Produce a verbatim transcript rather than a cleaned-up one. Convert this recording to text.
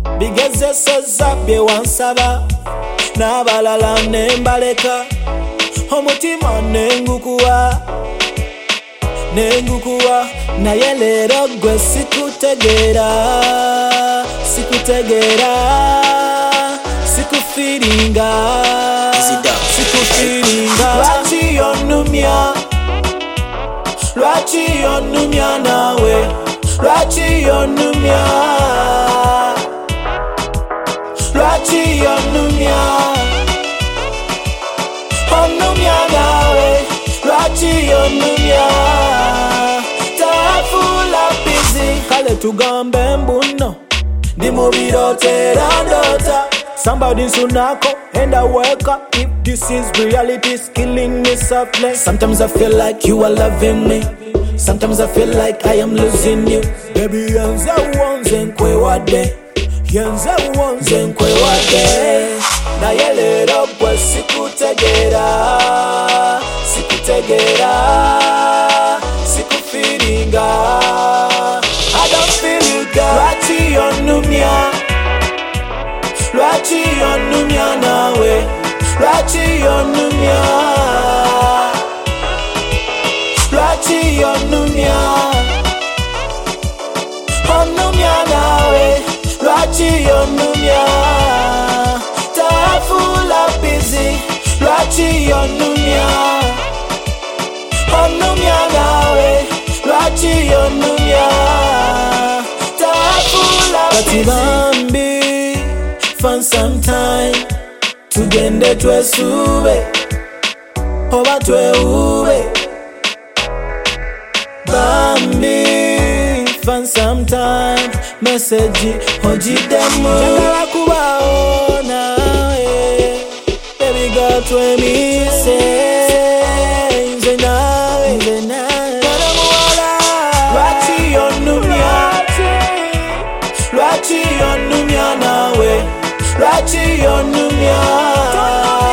bigezesoza bye wansaba n'abalala nembaleka omutima nengukuwa nengukuwa naye leero gwe sikutegeera sikutegeera sikufiringa sikufiringa lwaki yonnumya lwaki yonnumya nawe lwaki yonnumya lwaki yonnumya onnumya nawe lwaki yonnumya tafula busy kale tugambe mbuno ndi mu birotera ndota somebody nsunako and I wake up if this is reality is killing me softly. Sometimes I feel like you are loving me, sometimes I feel like I am losing you. Baby yanze wonze nkwe wade yanze wonze nkwe wade naye leero gwe sikutegeera sikutegeera sikufiringa I don't feel you girl lwaki yonnumya lwaki yonnumya nawe lwaki yonnumya lwaki yonnumya onnumya nawe lwaki yonnumya tafula busy lwaki yonnumya onnumya nawe lwaki yonnumya tafula busy bambi find some time tugende twesube oba tweube bambi find some time message ojidemu njagala kubawo nawe baby girl twemise nze nawe nze nawe nanamuwala lwaki yonnumya lwaki yonnumya nawe lwaki yonnumya